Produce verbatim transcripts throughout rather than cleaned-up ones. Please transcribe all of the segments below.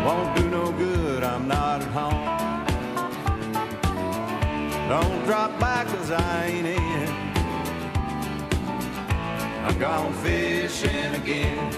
Won't do no good, I'm not at home. Don't drop by, cause I ain't in. I'm gone fishing again.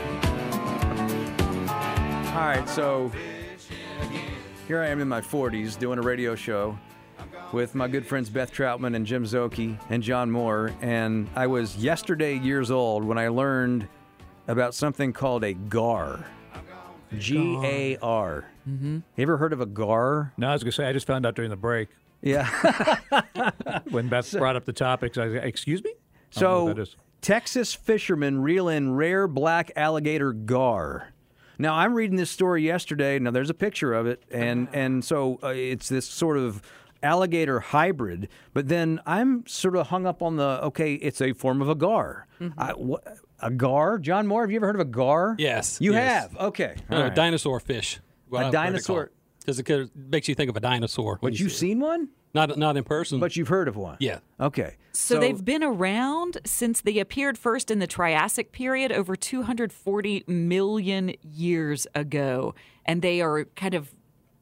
All right, so here I am in my forties doing a radio show with my good friends Beth Troutman and Jim Szoke and John Moore, and I was yesterday years old when I learned about something called a gar. G A R. Mm-hmm. You ever heard of a gar? No, I was going to say, I just found out during the break. Yeah. When Beth brought up the topics, I was like, excuse me? I don't know So, what that is. Texas fishermen reel in rare black alligator gar. Now, I'm reading this story yesterday. Now, there's a picture of it, and, and so uh, it's this sort of alligator hybrid, but then I'm sort of hung up on the, okay, it's a form of a gar. Mm-hmm. I, wh- a gar? John Moore, have you ever heard of a gar? Yes. You yes. have? Okay. Uh, All right. Dinosaur fish. A dinosaur? Because it, it makes you think of a dinosaur. But you've seen one? Not not in person. But you've heard of one? Yeah. Okay. So, so they've been around since they appeared first in the Triassic period over two hundred forty million years ago. And they are kind of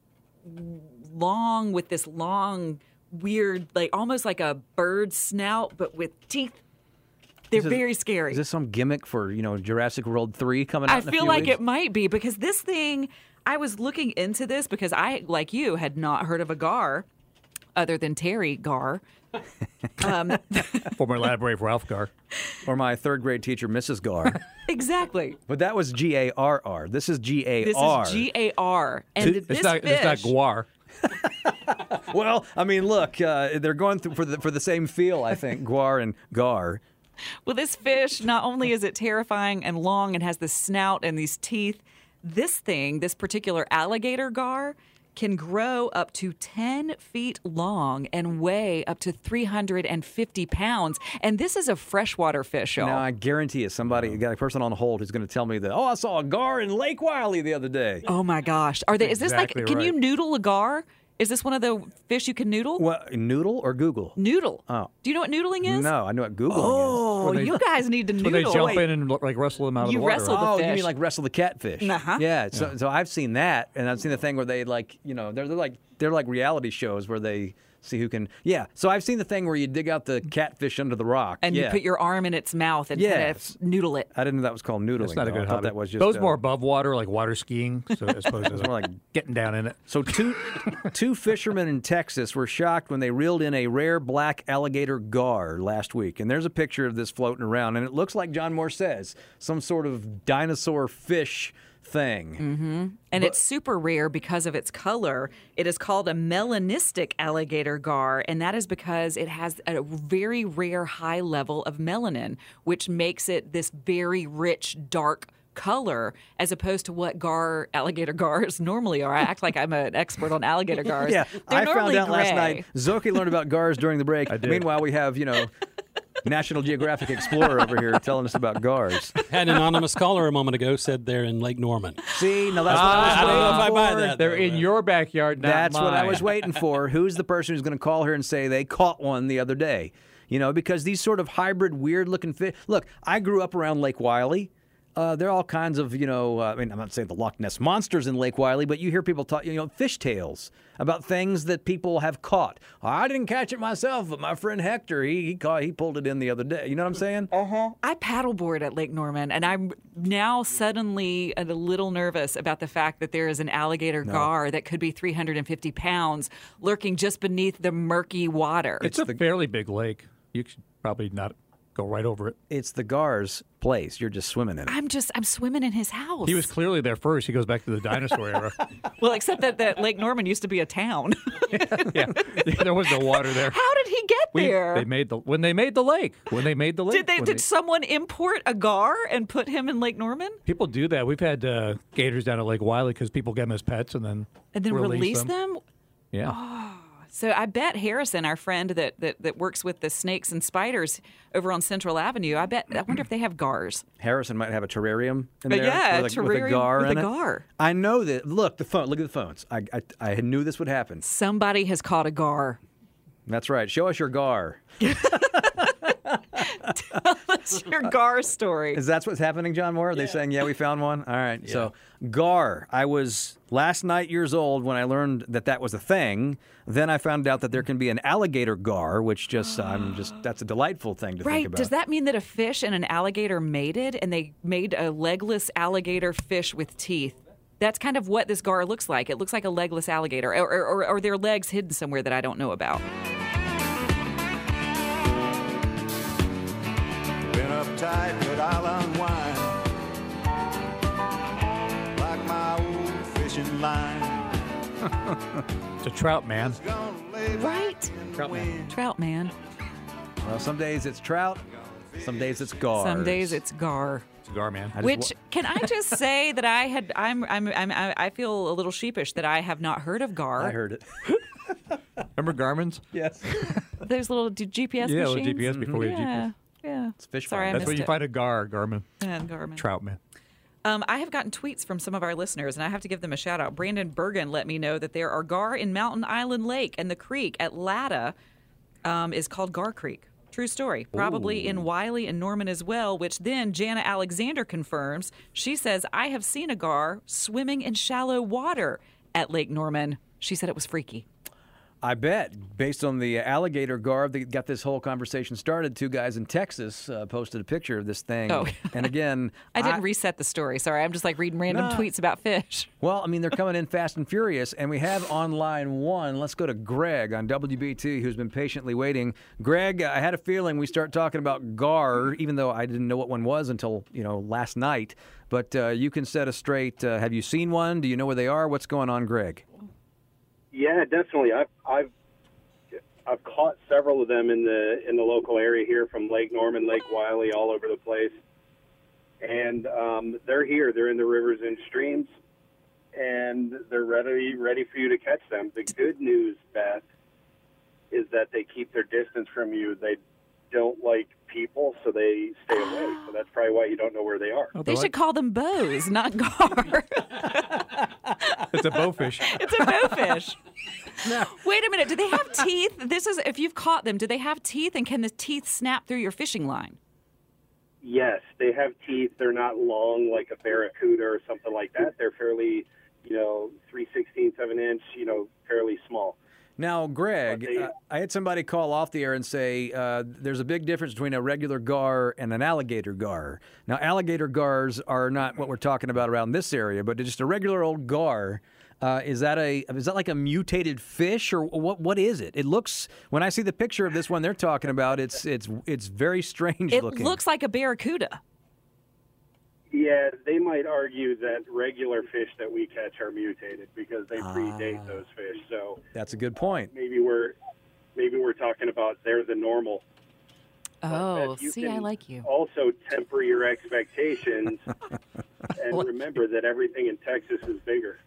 long with this long, weird, like almost like a bird snout, but with teeth. They're this, very scary. Is this some gimmick for, you know, Jurassic World three coming out I in a feel few like weeks? it might be, because this thing, I was looking into this because I, like you, had not heard of a gar other than Terry Gar. Um, Former lab brave Ralph Gar. Or my third grade teacher, Missus Gar. Exactly. But that was G A R R. This is G A R. This is G A R. And It's this not, fish... it's not guar. Well, I mean, look, uh, they're going through for the for the same feel, I think, guar and gar. Well, this fish, not only is it terrifying and long and has this snout and these teeth, this thing, this particular alligator gar, can grow up to ten feet long and weigh up to three hundred fifty pounds. And this is a freshwater fish, y'all. Now, I guarantee you, somebody, you got a person on hold who's going to tell me that, oh, I saw a gar in Lake Wiley the other day. Oh, my gosh. Are they? Is this Exactly like, can right. you noodle a gar? Is this one of the fish you can noodle? What, noodle or Google? Noodle. Oh. Do you know what noodling is? No, I know what Googling Oh, they- you guys need to So noodle. they jump Wait. in and like wrestle them out of You the water. wrestle is. the Oh, you fish. mean like wrestle the catfish? Uh-huh. Yeah, so, so I've seen that, and I've seen the thing where they like, you know, they're, they're like they're like reality shows where they see who can. Yeah, so I've seen the thing where you dig out the catfish under the rock, And yeah. you put your arm in its mouth and kind Yes. of noodle it. I didn't know that was called noodling. That's not a though. good I thought hobby. that was just Those uh, more above water, like water skiing, so as opposed to more like getting down in it. So two two fishermen in Texas were shocked when they reeled in a rare black alligator gar last week. And there's a picture of this floating around, and it looks like John Moore says, some sort of dinosaur fish thing. Mm-hmm. And it's super rare because of its color. It is called a melanistic alligator gar, and that is because it has a very rare high level of melanin, which makes it this very rich, dark color, as opposed to what gar alligator gars normally are. I act like I'm an expert on alligator gars. Yeah, They're I found normally out last gray. night. Zoki learned about gars during the break. I did. Meanwhile, we have, you know, National Geographic Explorer over here telling us about gars. Had an anonymous caller a moment ago said they're in Lake Norman. See, no, that's Ah, what I was I don't know if I waiting buy for. that. They're though, in man. your backyard, not That's what I mine. was waiting for. Who's the person who's going to call her and say they caught one the other day? You know, because these sort of hybrid, weird-looking fish. Look, I grew up around Lake Wiley. Uh, there are all kinds of, you know, uh, I mean, I'm not saying the Loch Ness monsters in Lake Wiley, but you hear people talk, you know, fish tales about things that people have caught. I didn't catch it myself, but my friend Hector, he he, caught, he pulled it in the other day. You know what I'm saying? Uh-huh. I paddleboard at Lake Norman, and I'm now suddenly a little nervous about the fact that there is an alligator gar that could be three hundred fifty pounds lurking just beneath the murky water. It's, a fairly big lake. You should probably not go right over it. It's the gar's place. You're just swimming in it. I'm just, I'm swimming in his house. He was clearly there first. He goes back to the dinosaur era. Well, except that, that Lake Norman used to be a town. Yeah, there was no water there. How did he get We- there? They made the when they made the lake. When they made the lake. did they? when Did someone import a gar and put him in Lake Norman People do that. We've had uh, gators down at Lake Wiley because people get them as pets and then and then release, release them. them? Yeah. So I bet Harrison, our friend that, that, that works with the snakes and spiders over on Central Avenue, I bet I wonder if they have gars. Harrison might have a terrarium in Uh, there yeah, with, a, terrarium with a gar with in a it. gar. I know that. Look, the phone. Look at the phones. I, I I knew this would happen. Somebody has caught a gar. That's right. Show us your gar. Tell us your gar story. Is that what's happening, John Moore? Are they saying, yeah, we found one? All right. So, gar. I was last night years old when I learned that that was a thing. Then I found out that there can be an alligator gar, which just, I'm just, that's a delightful thing to Right. think about. Does that mean that a fish and an alligator mated and they made a legless alligator fish with teeth? That's kind of what this gar looks like. It looks like a legless alligator, or, or, or, or their legs hidden somewhere that I don't know about. Been uptight, but I'll unwind. Like my old fishing line. It's a trout man. Gonna lay back Right? in the Trout man. wind. Trout man. Well, some days it's trout, some days it's gar. Some days it's gar. It's a gar man. Which can I just say that I had I'm I'm, I'm I I feel a little sheepish that I have not heard of gar. I heard it. Remember Garmin's? Yes. Those little d- G P S Yeah, machines. little G P S before we had G P S. Yeah, yeah. It's fish Sorry, I fry. That's missed where you it. find a gar, Garmin. Yeah, Garmin. Trout man. Um, I have gotten tweets from some of our listeners, and I have to give them a shout out. Brandon Bergen let me know that there are gar in Mountain Island Lake, and the creek at Latta um, is called Gar Creek. True story. Probably in Wiley and Norman as well, which then Jana Alexander confirms. She says, I have seen a gar swimming in shallow water at Lake Norman. She said it was freaky. I bet, based on the alligator gar that got this whole conversation started, two guys in Texas uh, posted a picture of this thing. Oh. And again, I didn't reset the story. Sorry, I'm just like reading random No. tweets about fish. Well, I mean, they're coming in fast and furious, and we have on line one. Let's go to Greg on W B T, who's been patiently waiting. Greg, I had a feeling we start talking about gar, even though I didn't know what one was until, you know, last night. But uh, you can set us straight. Uh, have you seen one? Do you know where they are? What's going on, Greg? Yeah, definitely. I've I've I've caught several of them in the in the local area here, from Lake Norman, Lake Wiley, all over the place. And um, they're here. They're in the rivers and streams, and they're ready ready for you to catch them. The good news, Beth, is that they keep their distance from you. They don't like people, so they stay away. So that's probably why you don't know where they are. They should call them bows, not gar. It's a bowfish. It's a bowfish. Wait a minute. Do they have teeth? This is if you've caught them. Do they have teeth, and can the teeth snap through your fishing line? Yes, they have teeth. They're not long like a barracuda or something like that. They're fairly, you know, three sixteenths of an inch, you know, fairly small. Now, Greg, But they- uh, I had somebody call off the air and say uh, there's a big difference between a regular gar and an alligator gar. Now, alligator gars are not what we're talking about around this area, but just a regular old gar. Uh, is that a is that like a mutated fish, or what? What is it? It looks, when I see the picture of this one they're talking about, it's it's it's very strange It looking. looks like a barracuda. Yeah, they might argue that regular fish that we catch are mutated because they predate those fish. So That's a good point. maybe we're maybe we're talking about they're the normal. Oh, Beth, you see, I can like you. Also temper your expectations and remember that everything in Texas is bigger.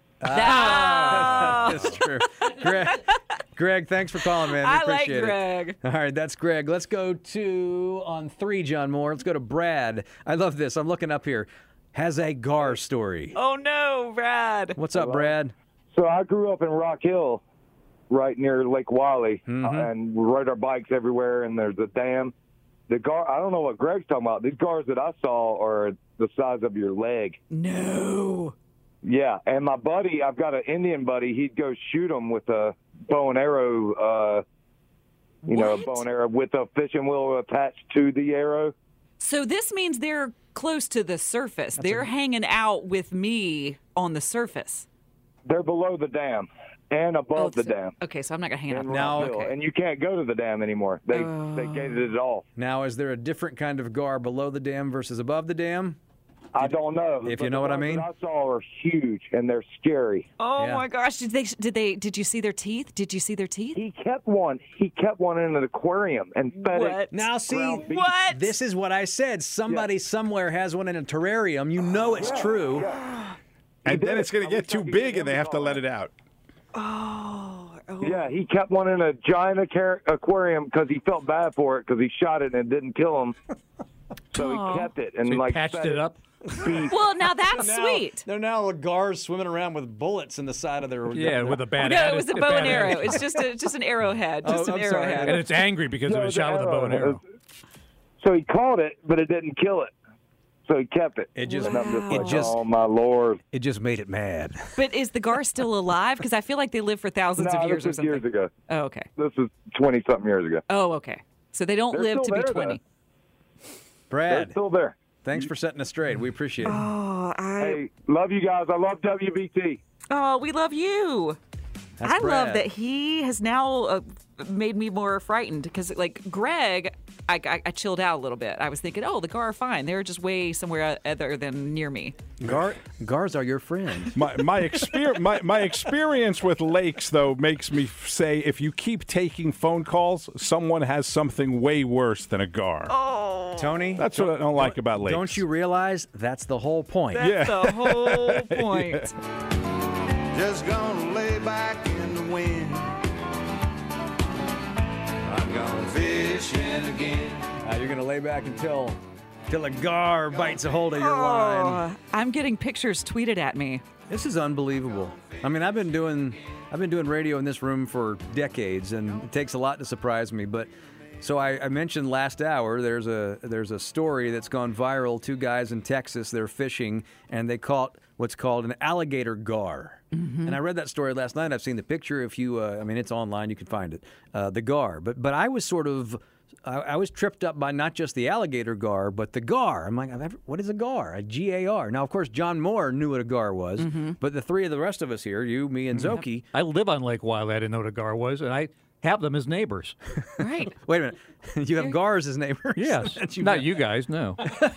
Ah, That's true. Greg, Greg, thanks for calling, man. We I like appreciate it. Greg. All right, that's Greg. Let's go to, on three, John Moore. Let's go to Brad. I love this. I'm looking up here. Has a gar story. Oh no, Brad. What's up, Brad? So I grew up in Rock Hill, right near Lake Wiley, uh, and we ride our bikes everywhere, and there's a dam. The gar, I don't know what Greg's talking about. These gars that I saw are the size of your leg. No. Yeah, and my buddy, I've got an Indian buddy. He'd go shoot them with a bow and arrow, uh, you know, a What? bow and arrow with a fishing wheel attached to the arrow. So this means they're close to the surface. They're hanging out with me on the surface. They're below the dam and above the so- dam. Okay, so I'm not gonna hang out. in with Now- Rock them. Hill. Okay. And you can't go to the dam anymore. They they gated it off. Now, is there a different kind of gar below the dam versus above the dam? I don't know. If but you know the what I ones mean. that I saw are huge and they're scary. Oh Yeah. my gosh! Did they? Did they? Did you see their teeth? Did you see their teeth? He kept one. He kept one in an aquarium and fed What? it. Now, see, Ground beef. What? this is what I said. Somebody somewhere has one in a terrarium. You know it's true. And then did. it's going I to get wish I too could big get and they him have to to let call it out. Oh. oh. Yeah, he kept one in a giant aquar- aquarium because he felt bad for it because he shot it and it didn't kill him. So Aw. he kept it and So he like patched fed it up. beef. Well, now that's Now- sweet. They're now gars swimming around with bullets in the side of their. Yeah, with a bad No, atti- it was a a bow and bad arrow. attitude. It's just a just an arrowhead. Just Oh, an I'm sorry. arrowhead. And it's angry because it No, was the shot with a bow and arrow. So he caught it, but it didn't kill it. So he kept it. It just, And I'm just it like, just, oh my Lord! it just made it mad. But is the gar still alive? Because I feel like they live for thousands No, of years this or is something. years ago. Oh, okay. This is twenty something years ago. Oh, okay. So they don't They're live to still be there, twenty. They're Brad, still there. thanks for setting us straight. We appreciate it. Oh, I. Hey, love you guys. I love W B T. Oh, we love you. That's I love Brad. that he has now uh, made me more frightened because, like, Greg, I, I, I chilled out a little bit. I was thinking, oh, the gar are fine. They're just way somewhere other than near me. Gar, gars are your friend. My my, exper- my my experience with lakes, though, makes me f- say if you keep taking phone calls, someone has something way worse than a gar. Oh, Tony, That's what I don't like about lakes. don't you realize that's the whole point? that's Yeah. the whole point. Just gonna lay back in the wind. I'm gone fishing again. Uh, you're gonna lay back until till a gar bites a hold of your line. Oh, I'm getting pictures tweeted at me. This is unbelievable. I mean, I've been doing I've been doing radio in this room for decades, and it takes a lot to surprise me. But so I, I mentioned last hour there's a there's a story that's gone viral. Two guys in Texas, they're fishing and they caught what's called an alligator gar. Mm-hmm. And I read that story last night. I've seen the picture. If you, uh, I mean, it's online. You can find it. Uh, the gar. But but I was sort of. I, I was tripped up by not just the alligator gar, but the gar. I'm like, I've ever, what is a gar? A G A R. Now, of course, John Moore knew what a gar was, Mm-hmm. but the three of the rest of us here, you, me, and Zoki. I live on Lake Wiley. I didn't know what a gar was, and I have them as neighbors. Right. Wait a minute, you have gars as neighbors? Yes. That you Not met. you guys, no.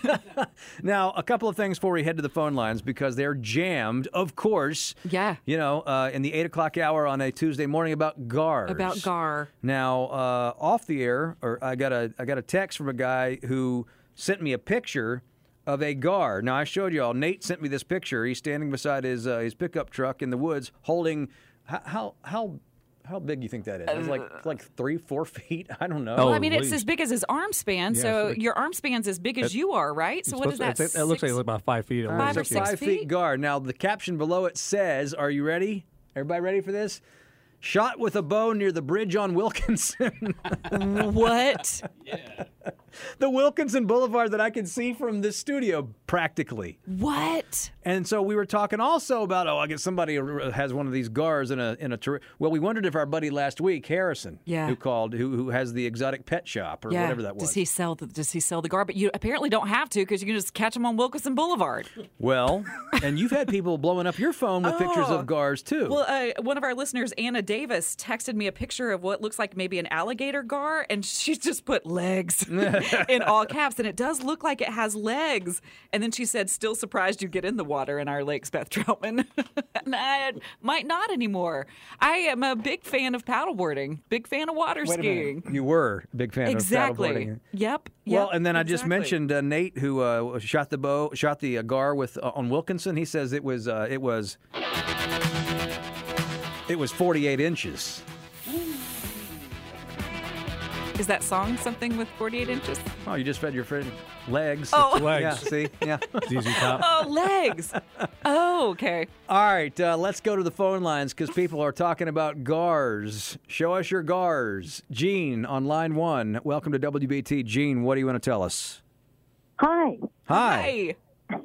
Now, a couple of things before we head to the phone lines because they're jammed, of course. Yeah. You know, uh, in the eight o'clock hour on a Tuesday morning about gars. About gar. Now, uh, off the air, or I got a I got a text from a guy who sent me a picture of a gar. Now, I showed y'all. Nate sent me this picture. He's standing beside his uh, his pickup truck in the woods, holding how how how, how big do you think that is? It's like like three four feet. I don't know. Oh, Well, I mean, it's please. as big as his arm span, Yeah, so so- your arm span's as big as you are, right? So what is that? It, it looks like six- about five feet. at All right, Five least. or so six five feet? feet gar. Now, the caption below it says, "Are you ready? Everybody ready for this?" Shot with a bow near the bridge on Wilkinson. What? The Wilkinson Boulevard that I can see from this studio practically. What? And so we were talking also about, oh, I guess somebody has one of these gars in a in a. Ter- well, we wondered if our buddy last week, Harrison, Yeah. who called, who who has the exotic pet shop or Yeah. whatever that was. Does he sell the Does he sell the gar? But you apparently don't have to because you can just catch him on Wilkinson Boulevard. Well, and you've had people blowing up your phone with pictures Oh. of gars too. Well, uh, one of our listeners, Anna Davis, texted me a picture of what looks like maybe an alligator gar, and she just put legs in all caps, and it does look like it has legs. And then she said, "Still surprised you get in the water in our lakes, Beth Troutman." And I might not anymore. I am a big fan of paddleboarding, big fan of water Wait a skiing. minute. You were a big fan Exactly. of paddleboarding. Yep. Well, yep, and then I just exactly. mentioned uh, Nate, who uh, shot the bow, shot the uh, gar with uh, on Wilkinson. He says it was uh, it was it was forty-eight inches. Is that song something with forty-eight inches? Oh, you just fed your friend legs. Oh. Legs. Yeah, see, yeah. Z Z Top. Oh, legs. Oh, okay. All right, uh, let's go to the phone lines because people are talking about gars. Show us your gars. Gene on line one. Welcome to W B T. Gene, what do you want to tell us? Hi. Hi. Hey.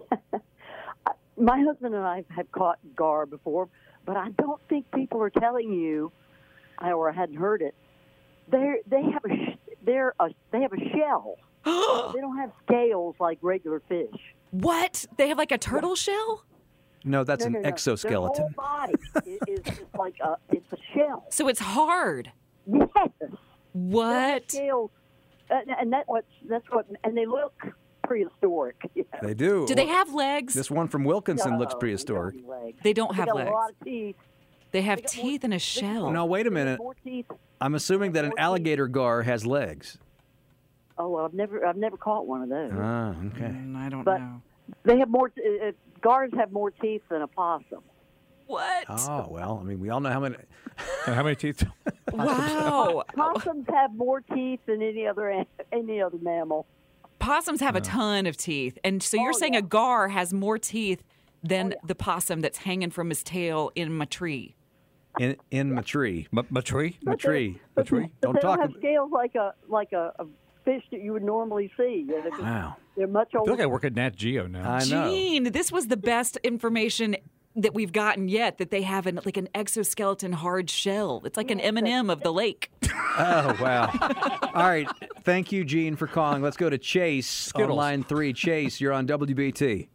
My husband and I have caught gar before, but I don't think people are telling you, I- or I hadn't heard it. They they have a sh- they're a they have a shell. They don't have scales like regular fish. What? They have like a turtle shell? No, that's No, an no, no. exoskeleton. Their whole body is, is, is like a it's a shell. So it's hard. Yes. What? Scales, and, and that what that's what and they look prehistoric. Yeah. They do. Do they have legs? This one from Wilkinson looks No, prehistoric. they don't have legs. They don't They have got legs. a lot of teeth. They have They got more- teeth and a they got shell. No, wait a minute. More teeth. I'm assuming that an alligator gar has legs. Oh, well, I've never I've never caught one of those. Ah, okay. Mm, I don't But- know. They have more. Uh, gars have more teeth than a possum. What? Oh, well, I mean, we all know how many. And how many teeth? Wow. Possums have more teeth than any other an- any other mammal. Possums have a ton of teeth. And so you're Oh, saying yeah. a gar has more teeth than Oh, yeah. the possum that's hanging from his tail in my tree. In, in my tree. My, my tree? My tree. My tree? But Don't they talk don't have ab- scales like a like a, a fish that you would normally see. Yeah, they're, Wow. they're much I older. feel like I work at Nat Geo now. I know. Gene, this was the best information that we've gotten yet. That they have an like an exoskeleton hard shell. It's like an M and M of the lake. Oh, wow. All right. Thank you, Gene, for calling. Let's go to Chase on Skittles. line three. Chase, you're on W B T.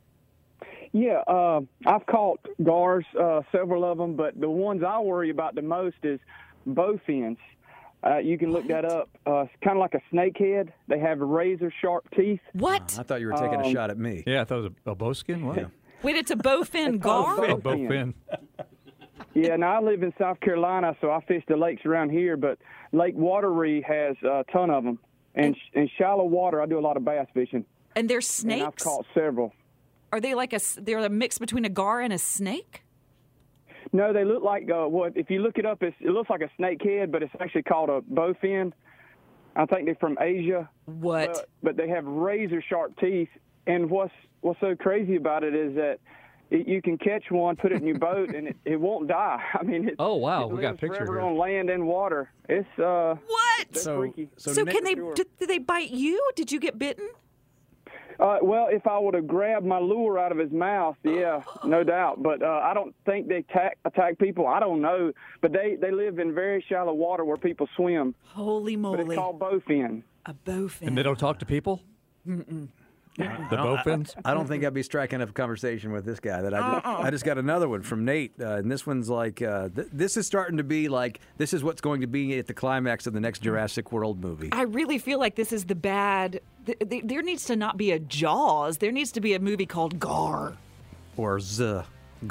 Yeah, uh, I've caught gars, uh, several of them, but the ones I worry about the most is bowfins. Uh, you can look that up. Uh, it's kind of like a snakehead. They have razor sharp teeth. What? I thought you were taking a Um, shot at me. Yeah, I thought it was a, a bowskin. What? Yeah. Wait, it's a bowfin gar? Oh, bowfin. Yeah, now I live in South Carolina, so I fish the lakes around here, but Lake Wateree has a ton of them. And in shallow water, I do a lot of bass fishing. And they're And I've snakes? caught several. Are they like a? s- They're a mix between a gar and a snake? No, they look like uh, what? If you look it up, it's, it looks like a snakehead, but it's actually called a bowfin. I think they're from Asia. What? But, but they have razor sharp teeth. And what's what's so crazy about it is that it, you can catch one, put it in your boat, and it, it won't die. I mean, it, Oh, wow. it We got a lives picture forever here. on land and water. It's uh, What? they're So, freaky. so, So Nick- can they? sure. Did, did they bite you? Did you get bitten? Uh, well, if I would have grabbed my lure out of his mouth, yeah, no doubt. But uh, I don't think they attack, attack people. I don't know. But they, they live in very shallow water where people swim. Holy But it's moly! called bowfin. A bowfin. And they don't talk to people? Mm-mm. The bowfins? I don't think I'd be striking up a conversation with this guy. That I just, Uh-uh. I just got another one from Nate, uh, and this one's like, uh, th- this is starting to be like, this is what's going to be at the climax of the next Jurassic World movie. I really feel like this is the bad. Th- th- there needs to not be a Jaws. There needs to be a movie called Gar. Or Z,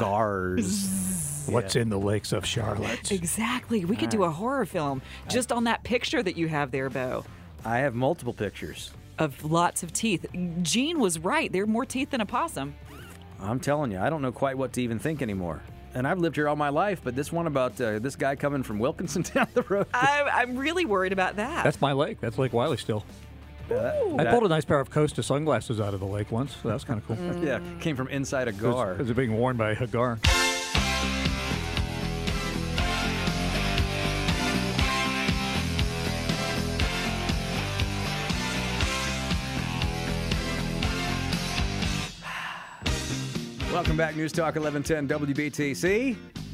Gars. What's in the lakes of Charlotte? Exactly. We could do a horror film just on that picture that you have there, Bo, I have multiple pictures. of lots of teeth. Gene was right. There are more teeth than a possum. I'm telling you, I don't know quite what to even think anymore. And I've lived here all my life, but this one about uh, this guy coming from Wilkinson down the road. I'm, I'm really worried about that. That's my lake. That's Lake Wiley still. Uh, I that- pulled a nice pair of Costa sunglasses out of the lake once, so that was kind of cool. Yeah, came from inside a gar. Because they're being worn by a gar. Welcome back, News Talk eleven ten W B T. See?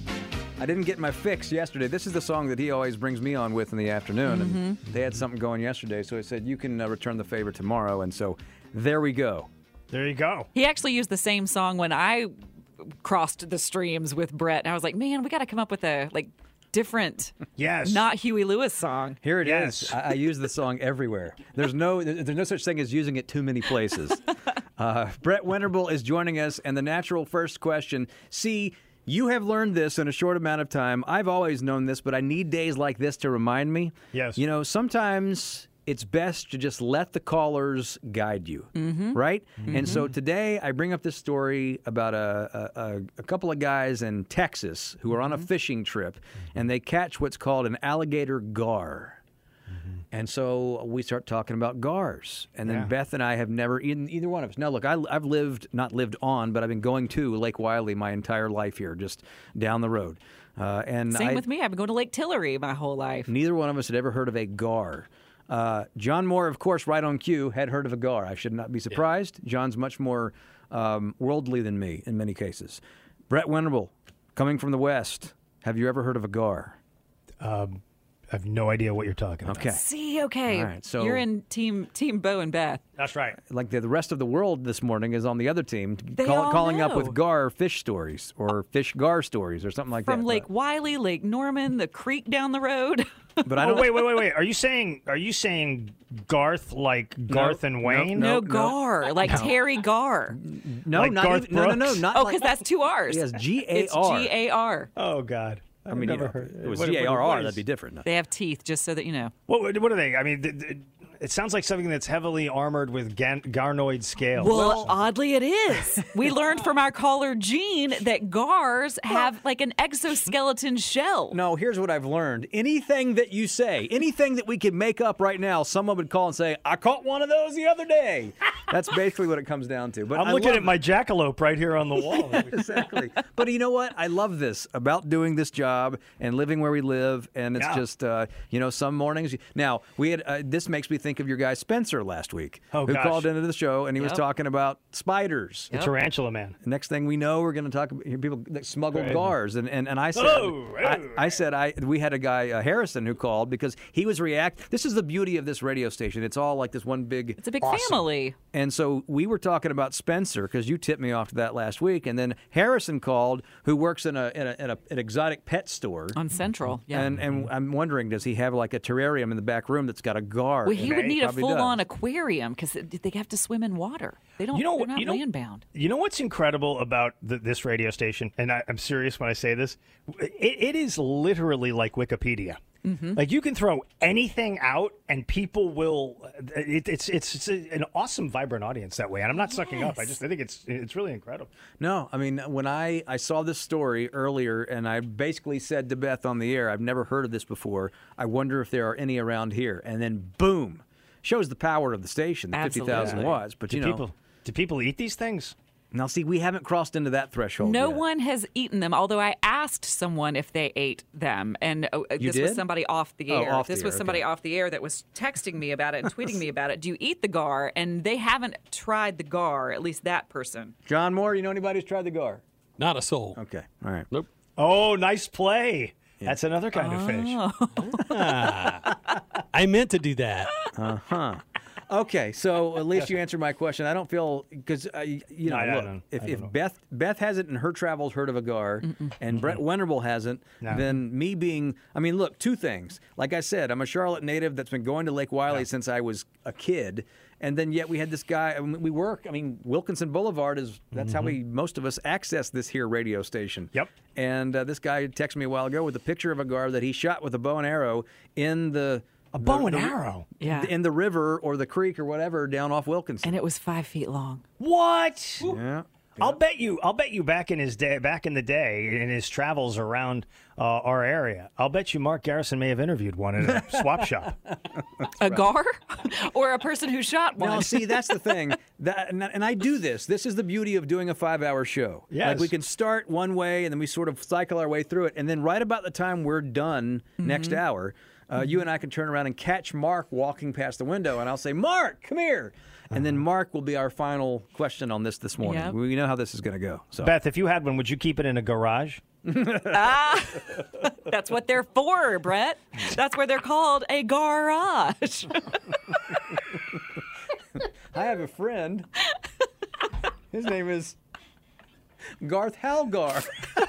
I didn't get my fix yesterday. This is the song that he always brings me on with in the afternoon. And they had something going yesterday, so I said, you can uh, return the favor tomorrow. And so there we go. There you go. He actually used the same song when I crossed the streams with Brett, and I was like, man, we got to come up with a like different, Yes. not Huey Lewis song. Here it is. Yes. I, I use the song everywhere. There's no there's no such thing as using it too many places. Uh, Brett Winterble is joining us, and the natural first question. See, you have learned this in a short amount of time. I've always known this, but I need days like this to remind me. Yes. You know, sometimes it's best to just let the callers guide you, right? And so today I bring up this story about a, a, a couple of guys in Texas who are on a fishing trip, and they catch what's called an alligator gar. And so we start talking about gars. And then Yeah. Beth and I have never, eaten either one of us. Now, look, I, I've lived, not lived on, but I've been going to Lake Wiley my entire life here, just down the road. Uh, and Same I, with me. I've been going to Lake Tillery my whole life. Neither one of us had ever heard of a gar. Uh, John Moore, of course, right on cue, had heard of a gar. I should not be surprised. John's much more um, worldly than me in many cases. Brett Winterble, coming from the West, have you ever heard of a gar? Um, I have no idea what you're talking about. Okay. See, okay. All right, so- You're in team team Bo and Beth. That's right. Like the, the rest of the world this morning is on the other team, They call, all calling up know. with gar fish stories or fish gar stories or something like From that. Lake Wiley, Lake Norman, the creek down the road. But, but I Oh, don't. wait, wait, wait, wait. Are you saying are you saying Garth like Garth and Wayne? no, no, Gar, like Terry Gar. no, like not Garth even, no, no, no, Brooks? not Oh, like, because that's two R's. Yes, G A It's R. G A R. Oh God. I mean, you never know, heard. if it was what- G A R what R, is- that'd be different. They have teeth, just so that you know. What, what are they? I mean, th- th- it sounds like something that's heavily armored with gan- Garnoid scales. Well, oddly, it is. We learned from our caller Gene that gars have like an exoskeleton shell. No, here's what I've learned. Anything that you say, anything that we could make up right now, someone would call and say, I caught one of those the other day. That's basically what it comes down to. But I'm I looking love at my jackalope right here on the wall. exactly. But you know what? I love this about doing this job and living where we live. And it's Yeah. just, uh, you know, some mornings. Now, we had, uh, this makes me think think of your guy Spencer last week, Oh, who gosh. called into the show and he was Yep. talking about spiders. The tarantula man. Next thing we know, we're going to talk about hear people that smuggled Right. gars, and, and and I said, Oh, I, oh. I said I we had a guy uh, Harrison who called because he was react. This is the beauty of this radio station. It's all like this one big. It's a big family. And so we were talking about Spencer because you tipped me off to that last week, and then Harrison called, who works in a in, a, in a, an exotic pet store On Central, yeah. And and I'm wondering, does he have like a terrarium in the back room that's got a gar? Well, he in would it? need a Probably full-on does. aquarium because they have to swim in water. They don't. You know, they're not you know, land-bound. You know what's incredible about the, this radio station, and I, I'm serious when I say this, it, it is literally like Wikipedia. Mm-hmm. Like you can throw anything out, and people will. It, it's it's it's a, an awesome, vibrant audience that way. And I'm not sucking up. I just I think it's it's really incredible. No, I mean, when I, I saw this story earlier, and I basically said to Beth on the air, I've never heard of this before. I wonder if there are any around here. And then, boom, shows the power of the station, the fifty thousand Absolutely. watts. But, Do you know, people do people eat these things? now, see, we haven't crossed into that threshold No yet. one has eaten them, although I asked someone if they ate them. And uh, You this was did? somebody off the Oh, air. off the this was air, somebody okay. off the air that was texting me about it and tweeting me about it. Do you eat the gar? And they haven't tried the gar, at least that person. John Moore, you know anybody who's tried the gar? Not a soul. Okay, all right. Nope. Oh, nice play. That's another kind of fish. I meant to do that. Uh-huh. Okay, so at least you answered my question. I don't feel because uh, you you know, No, I look, don't- if, I if don't know. Beth Beth hasn't in her travels heard of a gar, and Brett Wennerble hasn't, No. then me being, I mean, look, two things. Like I said, I'm a Charlotte native that's been going to Lake Wiley since I was a kid, and then yet we had this guy. I mean, we work. I mean, Wilkinson Boulevard is that's how we most of us access this here radio station. Yep. And uh, this guy texted me a while ago with a picture of a gar that he shot with a bow and arrow in the. A bow and arrow? Yeah. In the river or the creek or whatever down off Wilkinson. And it was five feet long. What? Yeah. I'll bet you. I'll bet you back in his day, back in the day, in his travels around uh, our area, I'll bet you Mark Garrison may have interviewed one at a swap shop. A gar? Or a person who shot one? Now, see, that's the thing. That, and, and I do this. This is the beauty of doing a five-hour show. Yes. Like we can start one way, and then we sort of cycle our way through it. And then right about the time we're done next hour, uh, you and I can turn around and catch Mark walking past the window, and I'll say, Mark, come here. And then Mark will be our final question on this this morning. Yep. We know how this is going to go. So. Beth, if you had one, would you keep it in a garage? That's what they're for, Brett. That's where they're called a garage. I have a friend. His name is Garth Halgar.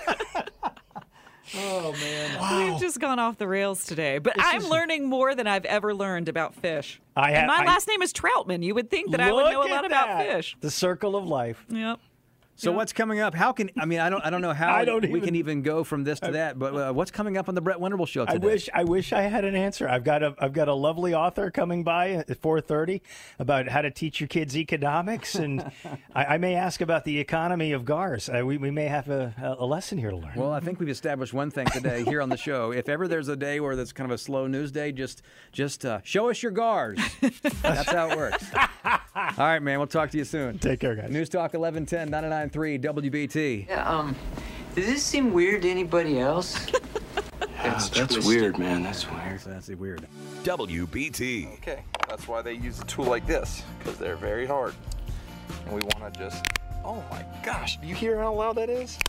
Oh, man. We've just gone off the rails today. But I'm learning more than I've ever learned about fish. I and ha- my I- last name is Troutman. You would think that I would know a Look lot at about that. fish. The circle of life. Yep. So what's coming up? How can I mean I don't I don't know how I don't we even- can even go from this to that. But uh, what's coming up on the Brett Wennerble show today? I wish I wish I had an answer. I've got a I've got a lovely author coming by at four thirty about how to teach your kids economics, and I, I may ask about the economy of gars. Uh, we we may have a, a lesson here to learn. Well, I think we've established one thing today here on the show. If ever there's a day where that's kind of a slow news day, just just uh, show us your gars. That's how it works. All right, man. We'll talk to you soon. Take care, guys. News Talk eleven ten ninety-nine point three W B T. Yeah, um, does this seem weird to anybody else? That's, that's weird, man. That's weird. That's weird. W B T. Okay, that's why they use a tool like this, because they're very hard. And we want to just, oh my gosh, do you hear how loud that is?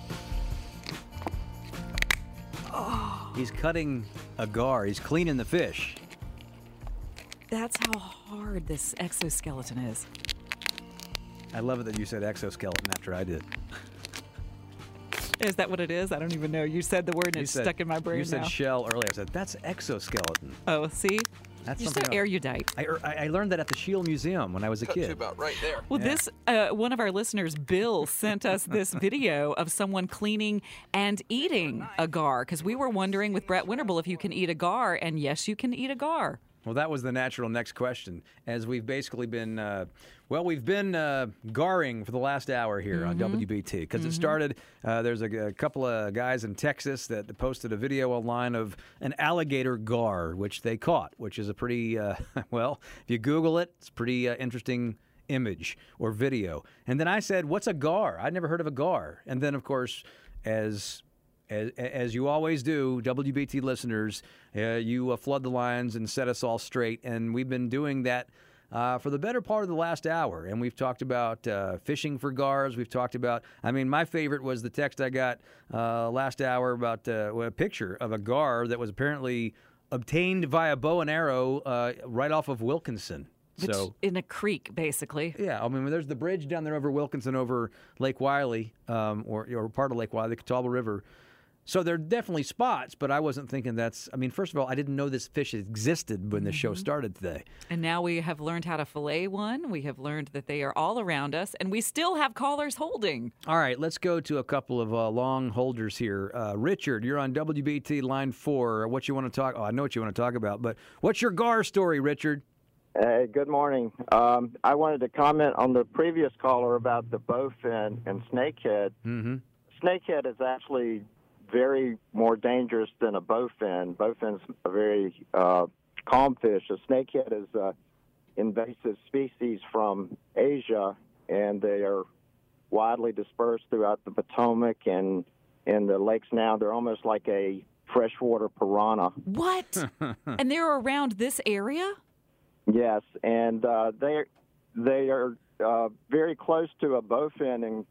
He's cutting a gar. He's cleaning the fish. That's how hard this exoskeleton is. I love it that you said exoskeleton after I did. Is that what it is? I don't even know. You said the word and You it's said- stuck in my brain You said now. shell earlier. I said that's exoskeleton. Oh, see? That's You're so something else. erudite. I, I I learned that at the Shield Museum when I was a Cut kid. to about right there. Well, this uh, one of our listeners, Bill, sent us this video of someone cleaning and eating a gar because we were wondering with Brett Winterble if you can eat a gar, and yes, you can eat a gar. Well, that was the natural next question, as we've basically been, uh, well, we've been uh, garring for the last hour here on W B T, because it started, uh, there's a, a couple of guys in Texas that posted a video online of an alligator gar, which they caught, which is a pretty, uh, well, if you Google it, it's a pretty uh, interesting image or video. And then I said, what's a gar? I'd never heard of a gar. And then, of course, as as, as you always do, W B T listeners. Uh, you uh, flood the lines and set us all straight, and we've been doing that uh, for the better part of the last hour. And we've talked about uh, fishing for gars. We've talked about, I mean, my favorite was the text I got uh, last hour about uh, a picture of a gar that was apparently obtained via bow and arrow uh, right off of Wilkinson. Which, So in a creek, basically. yeah, I mean, there's the bridge down there over Wilkinson, over Lake Wiley, um, or or part of Lake Wiley, the Catawba River. So there are definitely spots, but I wasn't thinking that's. I mean, first of all, I didn't know this fish existed when the show started today. And now we have learned how to fillet one. We have learned that they are all around us, and we still have callers holding. All right, let's go to a couple of uh, long holders here. Uh, Richard, you're on W B T line four. What you want to talk? Oh, I know what you want to talk about, but what's your gar story, Richard? Hey, good morning. Um, I wanted to comment on the previous caller about the bowfin and snakehead. Mm-hmm. Snakehead is actually very more dangerous than a bowfin. Bowfin's a very uh, calm fish. A snakehead is an invasive species from Asia, and they are widely dispersed throughout the Potomac and in the lakes now. They're almost like a freshwater piranha. What? And they're around this area? Yes, and uh, they they are uh, very close to a bowfin in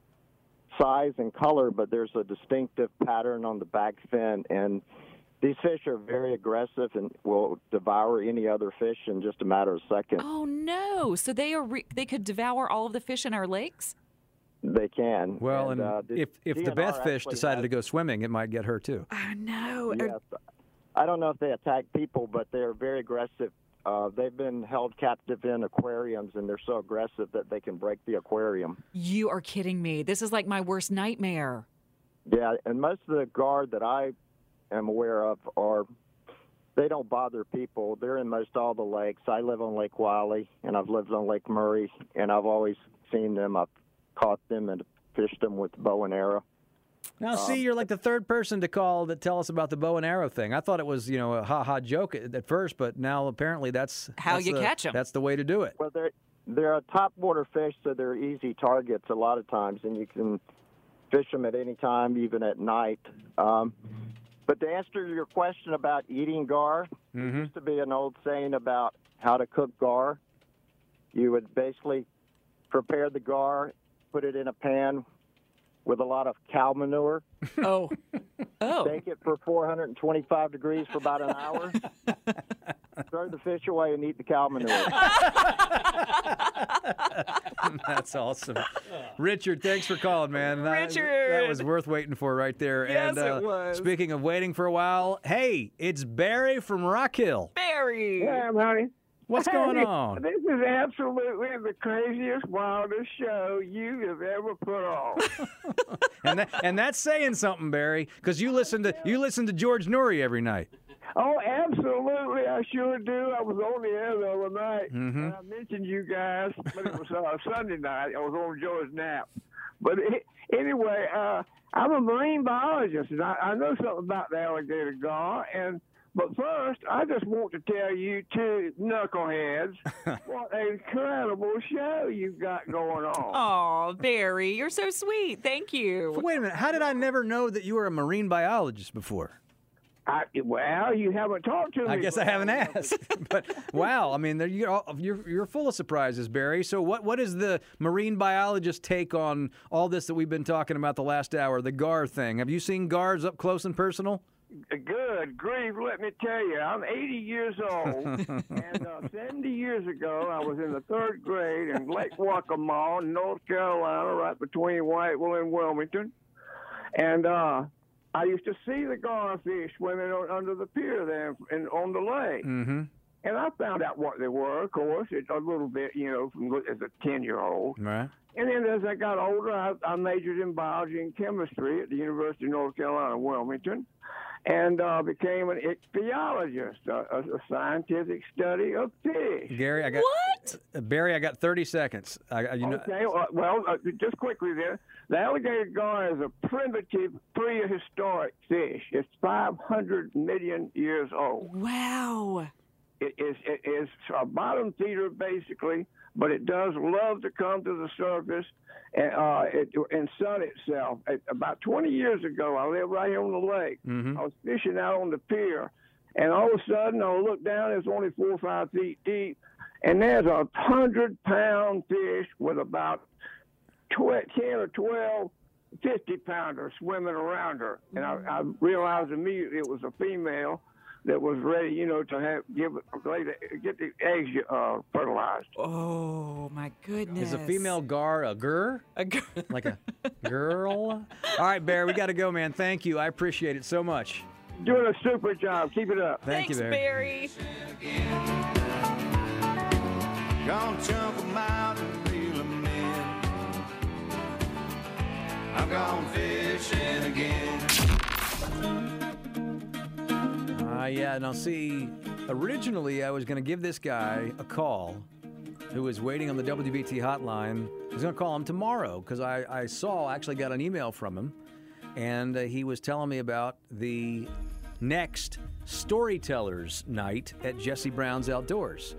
size and color, but there's a distinctive pattern on the back fin, and these fish are very aggressive and will devour any other fish in just a matter of seconds. Oh no! So they are re- they could devour all of the fish in our lakes? They can. Well, and, and uh, the if if the D N R Beth fish actually decided has- to go swimming, it might get her too. Oh no! Yes. I don't know if they attack people, but they're very aggressive. Uh, they've been held captive in aquariums, and they're so aggressive that they can break the aquarium. You are kidding me. This is like my worst nightmare. Yeah, and most of the gar that I am aware of are, they don't bother people. They're in most all the lakes. I live on Lake Wiley, and I've lived on Lake Murray, and I've always seen them. I've caught them and fished them with bow and arrow. Now, see, you're like the third person to call that tell us about the bow and arrow thing. I thought it was, you know, a ha-ha joke at, at first, but now apparently that's How that's you the- catch 'em. That's the way to do it. Well, they're, they're a topwater fish, so they're easy targets a lot of times, and you can fish them at any time, even at night. Um, but to answer your question about eating gar, Mm-hmm. there used to be an old saying about how to cook gar. You would basically prepare the gar, put it in a pan with a lot of cow manure. Oh. Oh. Bake it for four hundred twenty-five degrees for about an hour. Throw the fish away and eat the cow manure. That's awesome. Richard, thanks for calling, man. That- Richard! That was worth waiting for right there. Yes, and, uh, it was. Speaking of waiting for a while, hey, it's Barry from Rock Hill. Barry! Yeah, honey. What's going on? This is absolutely the craziest, wildest show you have ever put on. and that, and that's saying something, Barry, because you listen to you listen to George Noory every night. Oh, absolutely, I sure do. I was on the air the other night, Mhm. and I mentioned you guys, but it was uh, Sunday night. I was on Joe's nap. But it, anyway, uh, I'm a marine biologist, and I, I know something about the alligator gar. And but first, I just want to tell you two knuckleheads what an incredible show you've got going on. Oh, Barry, you're so sweet. Thank you. So wait a minute, how did I never know that you were a marine biologist before? I, well, you haven't talked to me. I guess I haven't asked. But wow, I mean, there- you're, you're you're full of surprises, Barry. So what what is the marine biologist take on all this that we've been talking about the last hour, the gar thing? Have you seen gars up close and personal? Good grief, let me tell you, I'm eighty years old, and uh, seventy years ago, I was in the third grade in Lake Waccamaw, North Carolina, right between Whiteville and Wilmington. And uh, I used to see the garfish swimming on, under the pier there in, on the lake. Mm-hmm. And I found out what they were, of course, it, a little bit, you know, from, as a ten-year-old. Right. And then as I got older, I, I majored in biology and chemistry at the University of North Carolina, Wilmington, and uh, became an ichthyologist, a, a, a scientific study of fish. Gary, I got what? Uh, Barry, I got thirty seconds. I, I- you know, Okay, uh, well, uh, just quickly there, the alligator gar is a primitive prehistoric fish. It's five hundred million years old. Wow. It is, it is a bottom feeder, basically, but it does love to come to the surface and uh, it, and sun itself. At, about twenty years ago, I lived right here on the lake. Mm-hmm. I was fishing out on the pier, and all of a sudden, I look down. It's only four or five feet deep, and there's a hundred-pound fish with about twelve, ten or twelve fifty-pounders swimming around her. And I, I realized immediately it was a female that was ready, you know, to have give lay the, get the eggs uh, fertilized. Oh my goodness! Is a female gar a gur? A gur. Like a girl? All right, Bear, we got to go, man. Thank you. I appreciate it so much. Doing a super job. Keep it up. Thank Thanks, you, Bear. Barry. Gonna chunk 'em out and reel 'em in. I'm gone fishing again. Uh, yeah, now see, originally I was going to give this guy a call who was waiting on the W B T hotline. I was going to call him tomorrow because I, I saw, actually got an email from him, and uh, he was telling me about the next Storytellers Night at Jesse Brown's Outdoors.